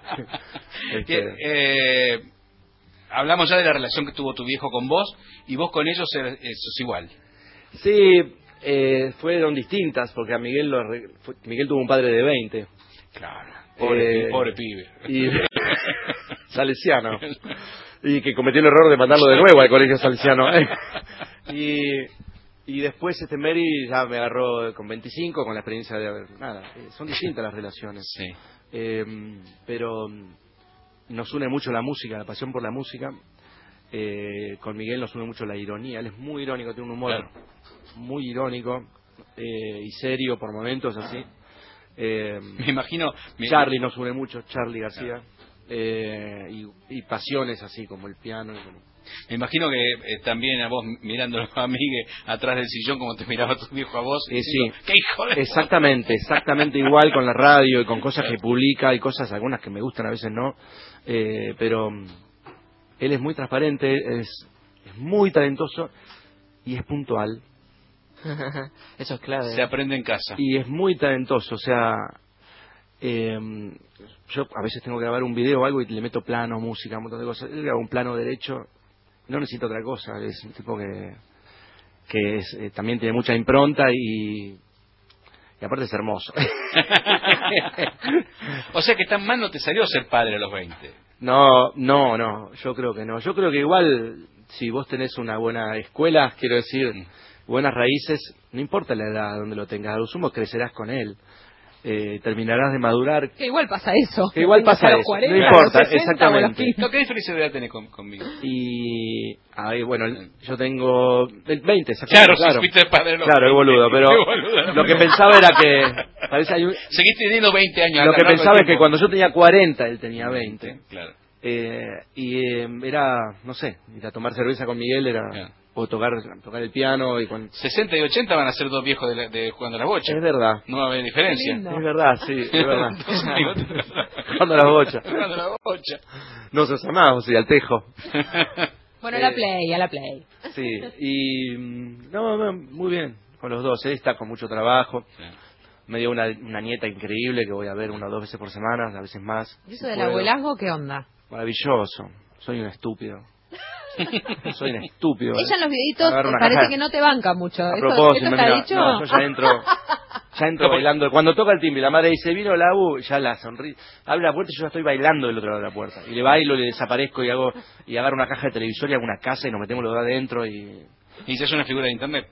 Hablamos ya de la relación que tuvo tu viejo con vos, y vos con ellos sos igual. Sí, fueron distintas, porque a Miguel Miguel tuvo un padre de 20. Claro. Pobre pibe. Y salesiano. Y que cometió el error de mandarlo de nuevo al colegio salesiano. Y después Mary ya me agarró con 25, con la experiencia de nada. Son distintas las relaciones. Sí. Pero nos une mucho la música, la pasión por la música. Con Miguel nos une mucho la ironía. Él es muy irónico, tiene un humor muy irónico y serio por momentos así. Me imagino. Charlie nos une mucho, Charlie García. Y pasiones así como el piano. Me imagino que también a vos mirándolo a Miguel atrás del sillón como te miraba tu viejo a vos. Sí, ¿Qué hijo de... Exactamente igual con la radio y con cosas que publica y cosas, algunas que me gustan, a veces no. Pero él es muy transparente, es muy talentoso y es puntual. Eso es clave. Se aprende en casa. Y es muy talentoso, o sea, yo a veces tengo que grabar un video o algo y le meto plano, música, un montón de cosas. Él graba un plano derecho, no necesito otra cosa. Es un tipo que también tiene mucha impronta y aparte es hermoso. O sea que tan mal no te salió ser padre a los 20. No, yo creo que no. Yo creo que igual, si vos tenés una buena escuela, quiero decir, buenas raíces, no importa la edad donde lo tengas, a lo sumo crecerás con él. Terminarás de madurar. Que igual pasa eso. Que igual pasa eso. 40, no importa, 60, exactamente. ¿Qué diferencia de edad tenés conmigo? Y bueno, yo tengo 20, claro, claro, es boludo, pero lo que pensaba era que parece seguís teniendo 20 años. Lo que pensaba es que cuando yo tenía 40, él tenía 20. Claro. Era, no sé, ir a tomar cerveza con Miguel era o tocar el piano y 60 y 80 van a ser 2 viejos de jugando a las bochas. Es verdad. No va a haber diferencia. Es verdad, sí, es verdad. Jugando a las bochas. Nos amamos, sí, al tejo. Bueno, a la play. Sí, y no, muy bien con los dos. Él está con mucho trabajo. Sí. Me dio una nieta increíble que voy a ver 1 o 2 veces por semana, a veces más. ¿Y eso del abuelazgo qué onda? Maravilloso. Soy un estúpido. Soy un estúpido. Ella en los videitos parece que no te banca mucho. A propósito, ¿Esto te ha dicho? No, yo ya entro bailando. Cuando toca el timbre, la madre dice, vino la U, ya la sonríe. Abre la puerta y yo ya estoy bailando del otro lado de la puerta. Y le bailo, le desaparezco y agarro una caja de televisor y hago una casa y nos metemos los dos adentro y... ¿Y si es una figura de internet?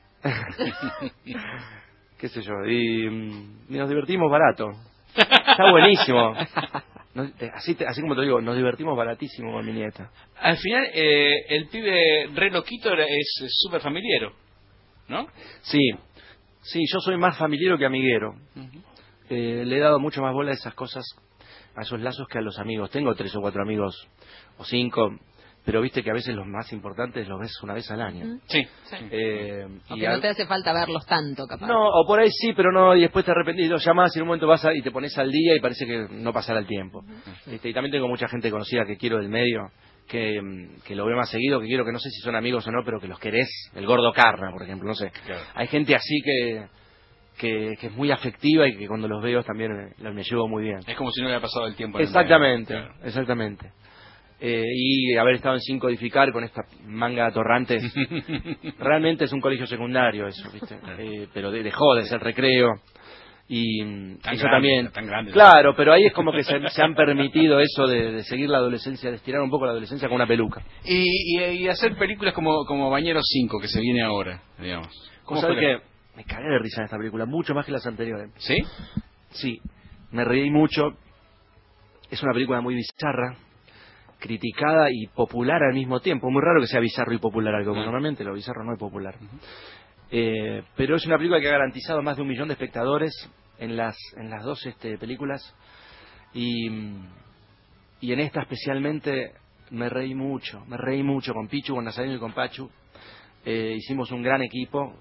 Qué sé yo, y nos divertimos barato. Está buenísimo. Así como te digo, nos divertimos baratísimo con mi nieta. Al final, el pibe re loquito es súper familiero, ¿no? Sí, yo soy más familiero que amiguero. Le he dado mucho más bola a esas cosas, a esos lazos que a los amigos. Tengo 3 o 4 amigos, o 5, pero viste que a veces los más importantes los ves una vez al año. Sí. Aunque no te hace falta verlos tanto, capaz. No, o por ahí sí, pero no, y después te arrepentís, los llamás y en un momento vas y te pones al día y parece que no pasará el tiempo. Y también tengo mucha gente conocida que quiero del medio, que lo veo más seguido, que quiero, que no sé si son amigos o no, pero que los querés. El Gordo Carna, por ejemplo, no sé. Claro. Hay gente así que que es muy afectiva y que cuando los veo también me llevo muy bien. Es como si no hubiera pasado el tiempo. Exactamente, claro. Exactamente. Y haber estado en Sin Codificar con esta manga de atorrantes, realmente es un colegio secundario eso, ¿viste? Pero dejó de ser recreo. Y eso también, claro, pero ahí es como que se han permitido eso de seguir la adolescencia, de estirar un poco la adolescencia con una peluca. Y hacer películas como Bañeros 5, que se viene ahora, digamos. ¿Cómo fue que me cagué de risa en esta película, mucho más que las anteriores? ¿Sí? Sí, me reí mucho. Es una película muy bizarra, criticada y popular al mismo tiempo. Muy raro que sea bizarro y popular algo, porque normalmente lo bizarro no es popular. Pero es una película que ha garantizado más de 1 millón de espectadores en las dos películas, y en esta especialmente me reí mucho con Pichu, con Nazareno y con Pachu. Hicimos un gran equipo,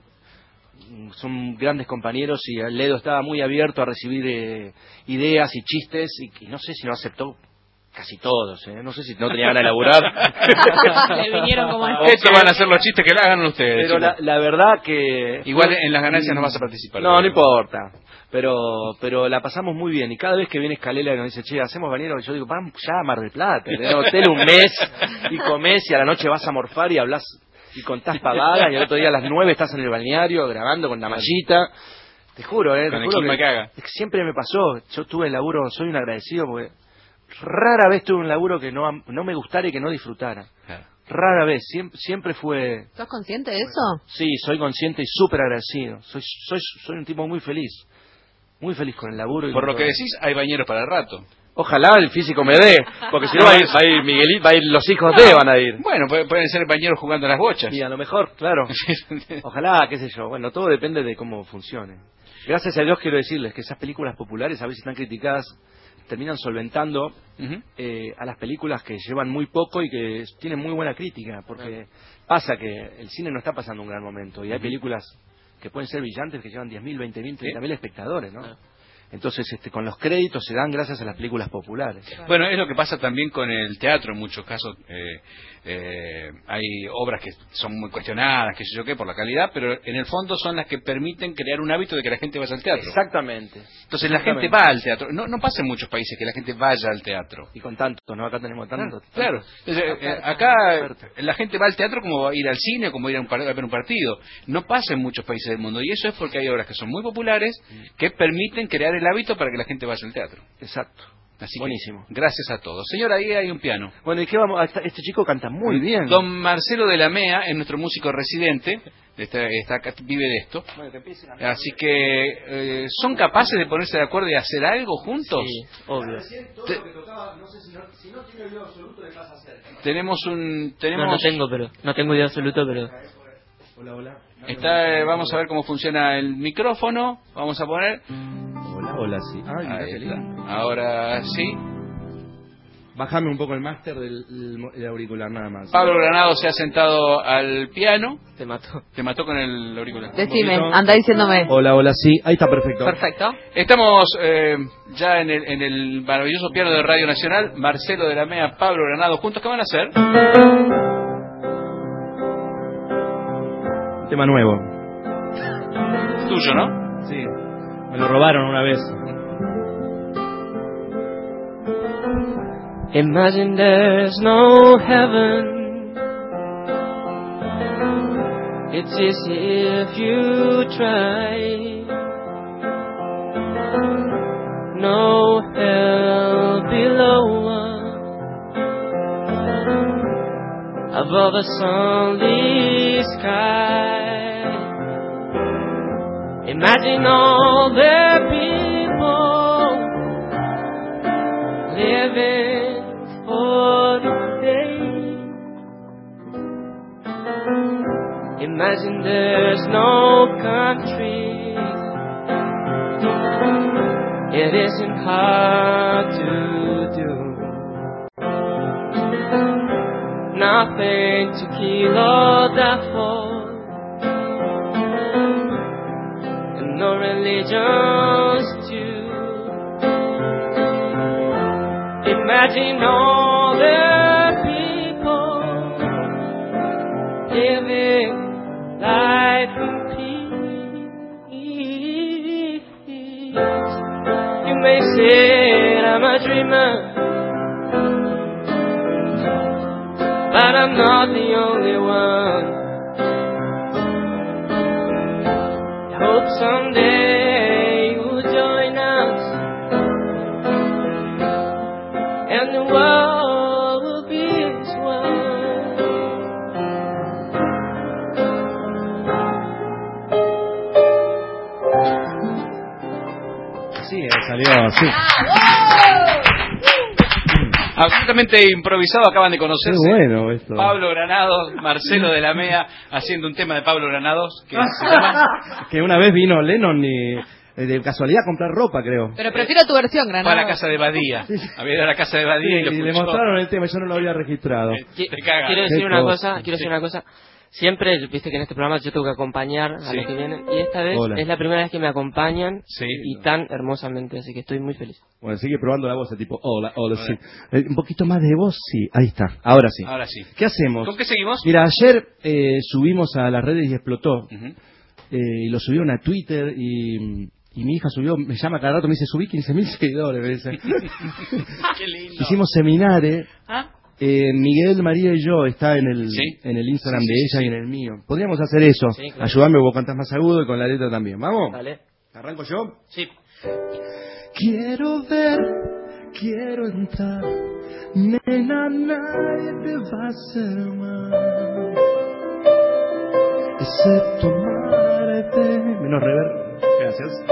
son grandes compañeros, y Ledo estaba muy abierto a recibir ideas y chistes, y no sé si no aceptó casi todos, no sé si no tenía ganas de laburar. Le vinieron como estos van a ser los chistes que le hagan ustedes. Pero la verdad que igual en las ganancias no vas a participar. No importa. Pero la pasamos muy bien, y cada vez que viene Escalela y nos dice, che, hacemos Bañeros, yo digo, vamos ya a Mar del Plata, tenés hotel un mes y comés, y a la noche vas a morfar y hablas y contás pavadas, y el otro día a las 9 estás en el balneario grabando con la mallita. Te juro, con el clima que haga. Siempre me pasó. Yo tuve el laburo, soy un agradecido, porque rara vez tuve un laburo que no me gustara y que no disfrutara. Claro. Rara vez, siempre fue... ¿Sos consciente de eso? Sí, soy consciente y súper agradecido. Soy un tipo muy feliz con el laburo. Por lo que decís, hay Bañeros para el rato. Ojalá el físico me dé, porque si no va a ir Miguelito, va a ir los hijos van a ir. Bueno, pueden ser Bañeros jugando a las bochas. Y a lo mejor, claro. Ojalá, qué sé yo. Bueno, todo depende de cómo funcione. Gracias a Dios quiero decirles que esas películas populares a veces están criticadas, terminan solventando a las películas que llevan muy poco y que tienen muy buena crítica, porque pasa que el cine no está pasando un gran momento, y hay películas que pueden ser brillantes que llevan 10.000, 20.000, 30.000 espectadores, ¿no? Entonces, con los créditos se dan gracias a las películas populares. Bueno, es lo que pasa también con el teatro en muchos casos. Hay obras que son muy cuestionadas, qué sé yo qué, por la calidad, pero en el fondo son las que permiten crear un hábito de que la gente vaya al teatro. Exactamente. Entonces la gente va al teatro. No pasa en muchos países que la gente vaya al teatro. Y con tanto, ¿no? Acá tenemos tanto. Claro. Entonces, acá la gente va al teatro como va a ir al cine, como ir a ver un partido. No pasa en muchos países del mundo, y eso es porque hay obras que son muy populares que permiten crear el hábito para que la gente vaya al teatro. Exacto. Así buenísimo. Gracias a todos. Señora, ahí hay un piano. Bueno, ¿y qué vamos? Este chico canta muy bien. Don Marcelo de la Mea es nuestro músico residente. Vive de esto. Así que, ¿son capaces de ponerse de acuerdo y hacer algo juntos? Sí, obvio. Tenemos un... No tengo idea absoluto, pero... Hola. Vamos a ver cómo funciona el micrófono. Vamos a poner... Hola, sí. Ahí está. Ahora sí. Bájame un poco el máster del auricular, nada más. Pablo Granado se ha sentado al piano. Te mató con el auricular. Decime, anda diciéndome. Hola, sí. Ahí está perfecto. Perfecto. Estamos ya en el maravilloso piano de Radio Nacional. Marcelo de la Mea, Pablo Granado, juntos. ¿Qué van a hacer? Tema nuevo. Tuyo, ¿no? Sí. Me lo robaron una vez. Imagine there's no heaven. It's easy if you try. No hell below us. Above a sunlit sky. Imagine all the people living for the day. Imagine there's no country. It isn't hard to do. Nothing to kill or die for. No religions too. Imagine all the people living life in peace. I'm not the only one. I hope someday you'll join us, and the world will be as one. Sí, salió así. Absolutamente improvisado, acaban de conocerse. Qué bueno esto. Pablo Granados, Marcelo de la Mea, haciendo un tema de Pablo Granados que se llama... Que una vez vino Lennon y de casualidad a comprar ropa, creo. Pero prefiero tu versión, Granado. Fue a la casa de Badía. Había ido a la casa de Badía y lo y le escuchó. mostraron el tema, yo no lo había registrado. Quiero decir una cosa. Siempre, viste que en este programa yo tengo que acompañar a los que vienen, y esta vez es la primera vez que me acompañan y tan hermosamente, así que estoy muy feliz. Bueno, sigue probando la voz, tipo, hola, sí. Un poquito más de voz, sí, ahí está, ahora sí. Ahora sí. ¿Qué hacemos? ¿Con qué seguimos? Mira, ayer subimos a las redes y explotó, y lo subieron a Twitter y mi hija subió, me llama cada rato, me dice, subí 15.000 seguidores, me dice. Qué lindo. Hicimos seminares. Miguel, María y yo está en el Instagram de ella y en el mío. Podríamos hacer eso. Sí, claro. Ayudarme, vos cantás más agudo y con la letra también. ¿Vamos? Dale. ¿Arranco yo? Sí. Quiero ver, quiero entrar. Nena, nadie te va a hacer mal. Excepto amarte. Menos rever. Gracias.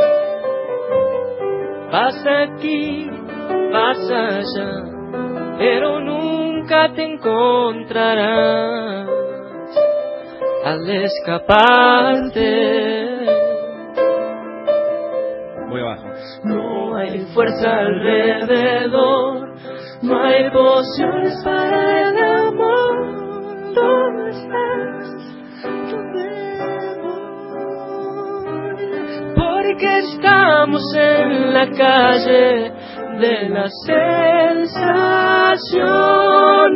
Pasa aquí, pasa allá, pero nunca te encontrarás al escaparte. Voy abajo. No hay fuerza alrededor, no hay pociones para el amor. ¿Dónde estás? ¿Dónde voy? Porque estamos en la calle de la sensación,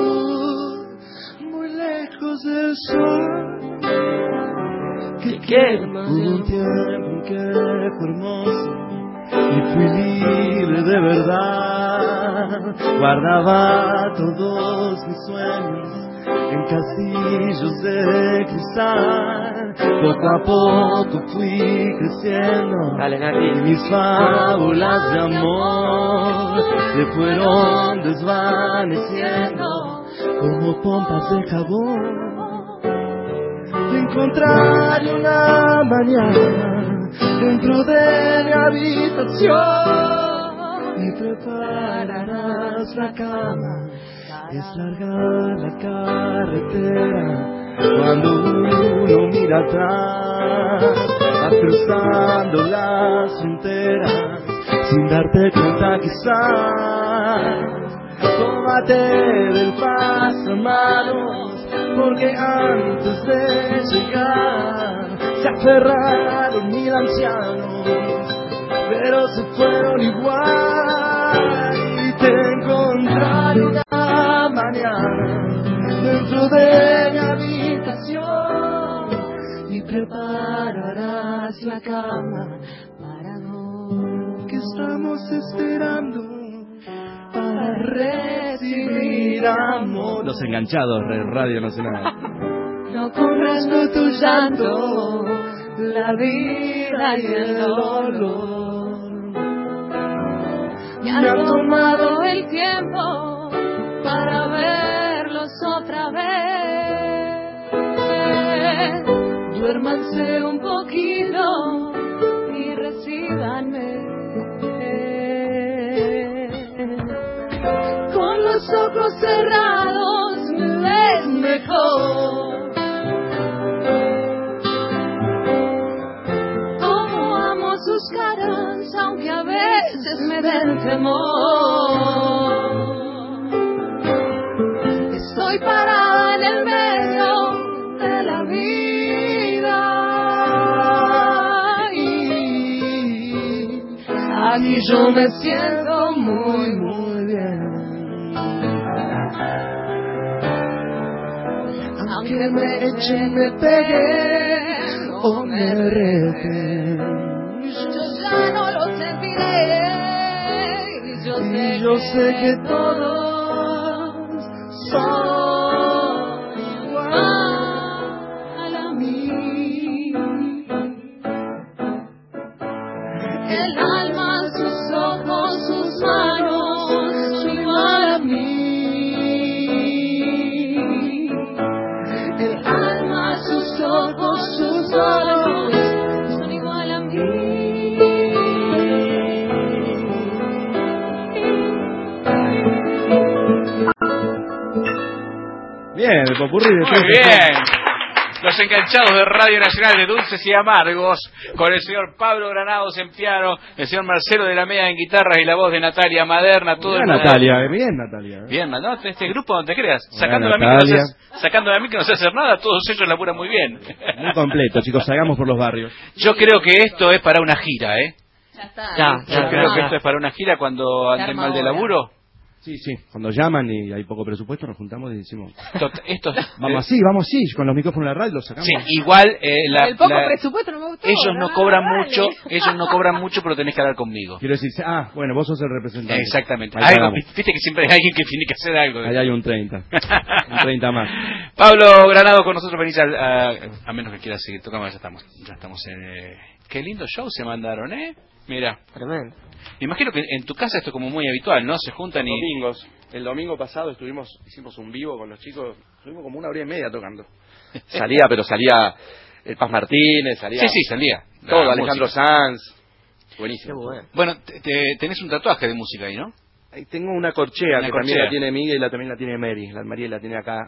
muy lejos del sol que quema. Un tiempo en que fue hermoso y fui libre de verdad. Guardaba todos mis sueños en castillos de cristal. Poco a poco fui creciendo. Dale, Nati. Y mis fábulas de amor se fueron desvaneciendo como pompas de jabón. Te encontraré una mañana dentro de mi habitación y prepararás la cama. Es larga la carretera cuando uno mira atrás, vas cruzando las fronteras sin darte cuenta quizás. Tómate del pasamanos, porque antes de llegar se aferraron 1000 ancianos, pero se fueron igual. Y te encontraré una mañana dentro de mi habitación y prepararás la cama para dos que estamos esperando para recibir amor. Los enganchados de Radio Nacional. No corras con tu llanto, la vida y el dolor. Me ha tomado el tiempo para verlos otra vez. Duérmanse un poquito y recíbanme. Con los ojos cerrados me ves mejor. Como amo sus caras, aunque a veces me den temor. Estoy parada en el medio de la vida y aquí yo me siento muy, muy bien. Aunque me echen, me peguen o me reten, yo ya no lo sentiré. Y yo sé que todos son Bien, el popurrí de Muy bien. Los enganchados de Radio Nacional de Dulces y Amargos, con el señor Pablo Granados en piano, el señor Marcelo de la Mea en guitarras y la voz de Natalia Maderna, todo bien, el Natalia, bien, Natalia. Bien, ¿no? Este grupo, donde creas, Bien, sacando de mí que no sé hacer nada, todos ellos laburan muy bien. Muy completo, chicos, salgamos por los barrios. Yo creo que esto es para una gira, ¿eh? Ya está. Yo creo que esto es para una gira cuando anden mal de laburo. Sí, cuando llaman y hay poco presupuesto nos juntamos y decimos vamos así, con los micrófonos de la radio los sacamos. Sí, igual el poco presupuesto no me gustó. Ellos no cobran mucho, pero tenés que hablar conmigo. Quiero decir, bueno, vos sos el representante. Exactamente. Algo, viste que siempre hay alguien que tiene que hacer algo. Ahí hay un 30. Un 30 más. Pablo Granado con nosotros, venís a menos que quieras seguir tocando, ya estamos en qué lindo show se mandaron, Mira, tremendo. Imagino que en tu casa esto es como muy habitual, ¿no? Se juntan domingos. El domingo pasado hicimos un vivo con los chicos, estuvimos como 1 hora y media tocando. Salía el Paz Martínez, salía. Sí, salía. Todo, Alejandro Sanz. Buenísimo. Bueno, tenés un tatuaje de música ahí, ¿no? Tengo una corchea también la tiene Miguel y también la tiene Mary. La María la tiene acá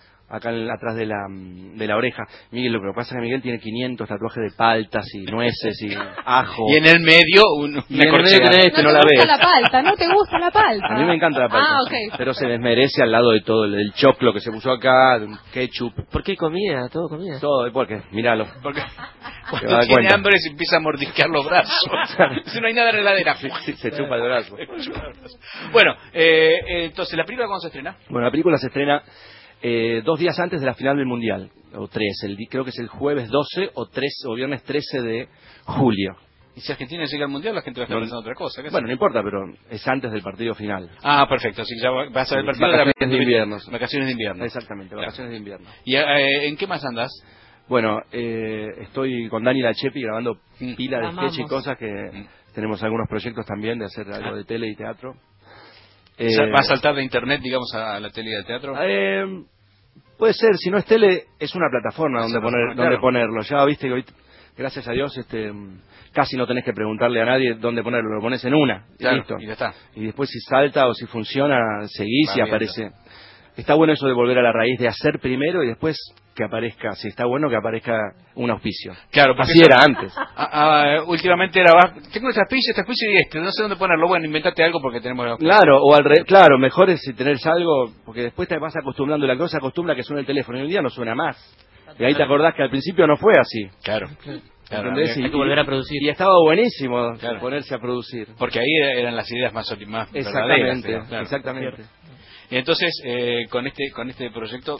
atrás de la oreja. Miguel, lo que pasa es que Miguel tiene 500 tatuajes de paltas y nueces y ajo. Y en el medio una corchea. No te gusta la palta, no te gusta la palta. A mí me encanta la palta. Okay. Pero se desmerece al lado de todo el choclo que se puso acá, de un ketchup. ¿Por qué comida? Todo comida. Todo, porque, míralo. Porque cuando tiene hambre se empieza a mordisquear los brazos. Si no hay nada en la heladera. Se chupa el brazo. Bueno, entonces, ¿la película cuándo se estrena? Bueno, la película se estrena 2 días antes de la final del Mundial, o 3, creo que es el jueves 12 o viernes 13 de julio. Y si Argentina llega al Mundial, la gente va a estar pensando otra cosa. Bueno, no importa, pero es antes del partido final. Ah, perfecto, así que ya vas a ver el partido vacaciones de invierno. Vacaciones de invierno. Exactamente, vacaciones de invierno. ¿Y en qué más andas? Bueno, estoy con Dani Lachepi grabando pila de sketch y cosas que tenemos algunos proyectos también de hacer algo de tele y teatro. ¿Va a saltar de internet, digamos, a la tele y al teatro? Puede ser, si no es tele, es una plataforma donde ponerlo. Ya viste que hoy, gracias a Dios, casi no tenés que preguntarle a nadie dónde ponerlo, lo pones en una, y listo. Y ya está. Y después si salta o si funciona, seguís y aparece. Está bueno eso de volver a la raíz, de hacer primero y después que aparezca, si está bueno, que aparezca un auspicio. Claro, así era antes. Últimamente tengo este auspicio y no sé dónde ponerlo. Bueno, inventate algo porque tenemos el auspicio. Claro, mejor es si tenés algo, porque después te vas acostumbrando, la cosa acostumbra que suene el teléfono y un día no suena más. Y ahí te acordás que al principio no fue así. Claro. Hay que volver a producir. Y estaba buenísimo ponerse a producir. Porque ahí eran las ideas más Exactamente. Y entonces, con este proyecto...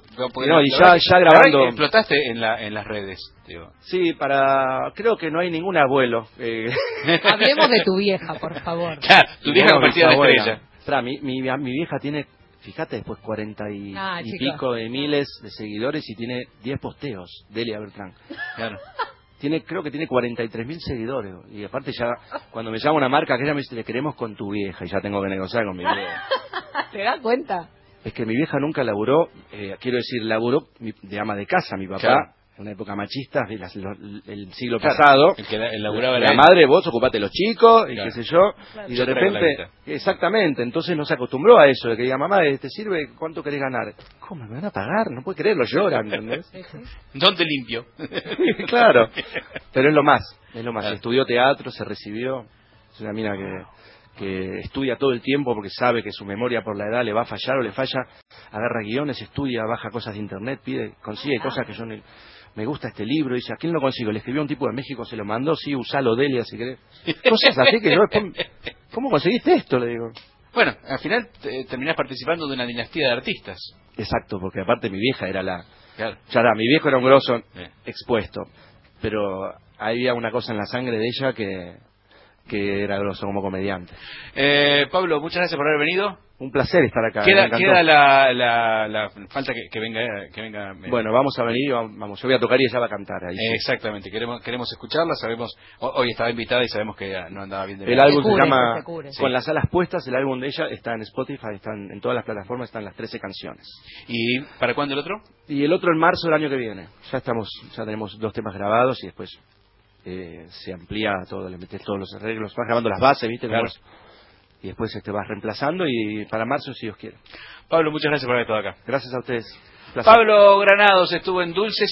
ya grabando... Explotaste en las redes, digo. Sí, creo que no hay ningún abuelo. Hablemos de tu vieja, por favor. Claro, tu vieja convertida en estrella. Mi vieja tiene, fíjate, después 40 y pico de miles de seguidores y tiene 10 posteos, Delia Bertrán. Claro. Creo que tiene 43.000 seguidores. Y aparte ya, cuando me llama una marca, que ella me dice, le queremos con tu vieja. Y ya tengo que negociar con mi vieja. ¿Te das cuenta? Es que mi vieja nunca laburó, laburó de ama de casa. Mi papá, en una época machista, el siglo pasado, el laburaba la madre, vos ocupate los chicos, y qué sé yo. Claro. Y de repente, exactamente, entonces no se acostumbró a eso, de que diga, mamá, ¿te sirve? ¿Cuánto querés ganar? ¿Cómo me van a pagar? No puede creerlo, lloran, ¿entendés? ¿Dónde limpio? Claro, pero es lo más. Estudió teatro, se recibió, es una mina que estudia todo el tiempo porque sabe que su memoria por la edad le va a fallar o le falla, agarra guiones, estudia, baja cosas de internet, consigue cosas que yo me gusta este libro, dice, ¿a quién lo consigo? Le escribió un tipo de México, se lo mandó, sí, usalo, Delia, si querés. Cosas así que yo, ¿cómo conseguiste esto? Le digo. Bueno, al final terminás participando de una dinastía de artistas. Exacto, porque aparte mi vieja era mi viejo era un grosso expuesto, pero había una cosa en la sangre de ella que era grosso como comediante. Pablo, muchas gracias por haber venido. Un placer estar acá. Queda la falta que venga. Bueno, vamos a venir, vamos. Yo voy a tocar y ella va a cantar ahí. Exactamente, queremos escucharla. Sabemos, hoy estaba invitada y sabemos que no andaba bien de El álbum se llama Con las alas puestas. El álbum de ella está en Spotify, están en todas las plataformas, están las 13 canciones. ¿Y para cuándo el otro? Y el otro en marzo del año que viene. Ya tenemos 2 temas grabados y después se amplía todo, le metes todos los arreglos, vas grabando las bases, ¿viste? Claro. y después vas reemplazando, y para marzo, si Dios quiere. Pablo, muchas gracias por haber estado acá. Gracias a ustedes. Placer. Pablo Granados estuvo en Dulces